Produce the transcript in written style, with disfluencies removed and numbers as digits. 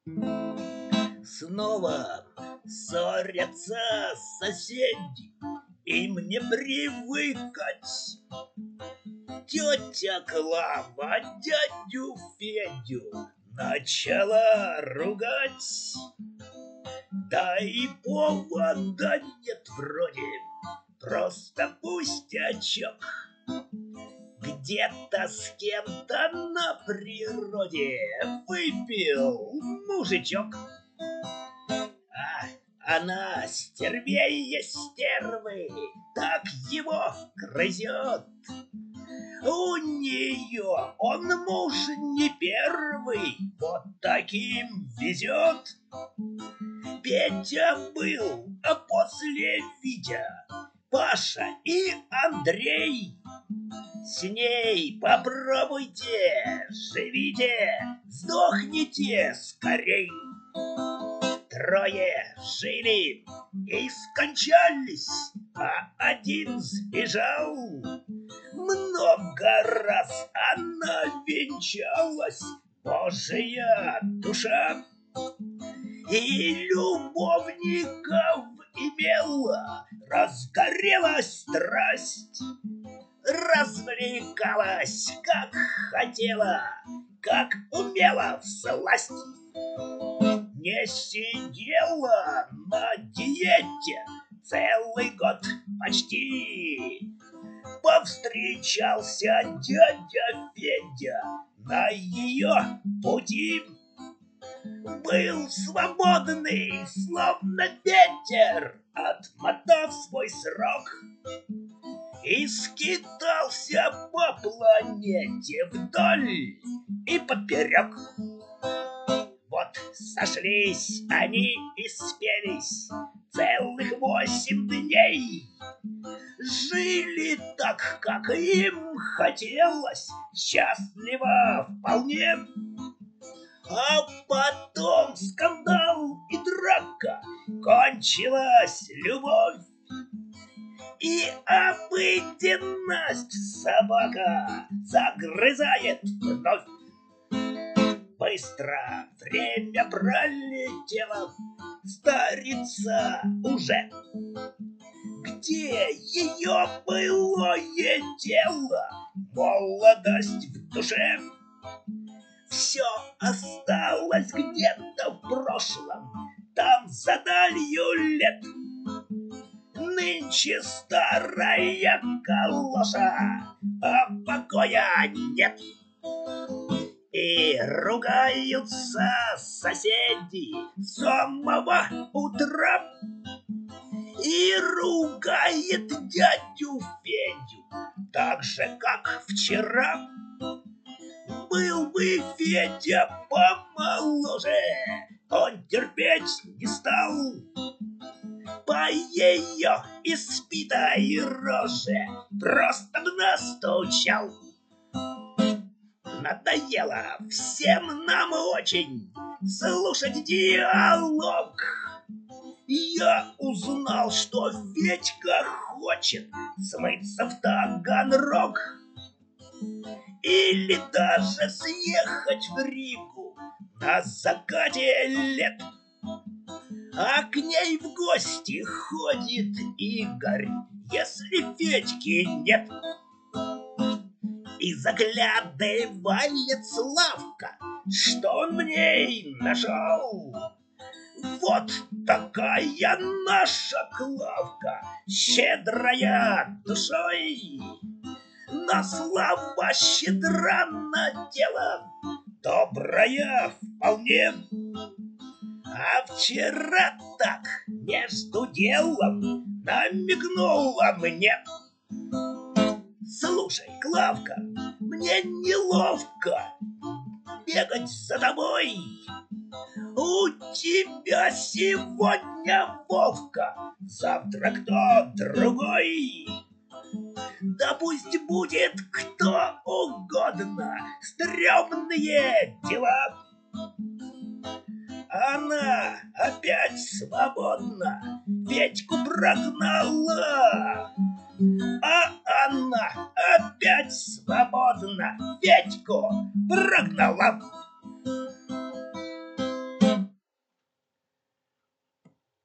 Снова ссорятся соседи, им не привыкать. Тетя Клава дядю Федю начала ругать. Да и повода нет вроде, просто пустячок. Где-то с кем-то на природе выпил мужичок. Она стервее стервы, так его грызет. У нее он муж не первый, вот таким везет. Петя был, а после Витя, Паша и Андрей. С ней попробуйте, живите, сдохните скорей. Трое жили и скончались, а один сбежал. Много раз она венчалась, Божья душа, и любовников имела, разгорелась страсть. Развлекалась, как хотела, как умела всласть. Не сидела на диете целый год почти. Повстречался дядя Федя на ее пути. Был свободный, словно ветер, отмотав свой срок, и скитался по планете вдоль и поперек. Вот сошлись они и спелись целых 8 дней. Жили так, как им хотелось, счастливо вполне. А потом скандал и драка, кончилась любовь. И обыденность собака загрызает вновь. Быстро время пролетело, старица уже. Где ее былое дело, молодость в душе? Все осталось где-то в прошлом, там за далью лет. Нынче старая калоша, а покоя нет. И ругаются соседи с самого утра. И ругает дядю Федю так же, как вчера. Был бы Федя помоложе, он терпеть не стал. По ее испитой роже просто бы настучал. Надоело всем нам очень слушать диалог. Я узнал, что Федька хочет смыться в Таганрог. Или даже съехать в Ригу на закате лет. А к ней в гости ходит Игорь, если Федьки нет. И заглядывает Славка, что он в ней нашел. Вот такая наша Клавка, щедрая душой. На слова щедра на дело, добрая вполне. А вчера так между делом намекнула мне. Слушай, Клавка, мне неловко бегать за тобой. У тебя сегодня Вовка, завтра кто другой. Да пусть будет кто угодно, стрёмные дела. Она опять свободна, Федьку прогнала. А она опять свободна, Федьку прогнала.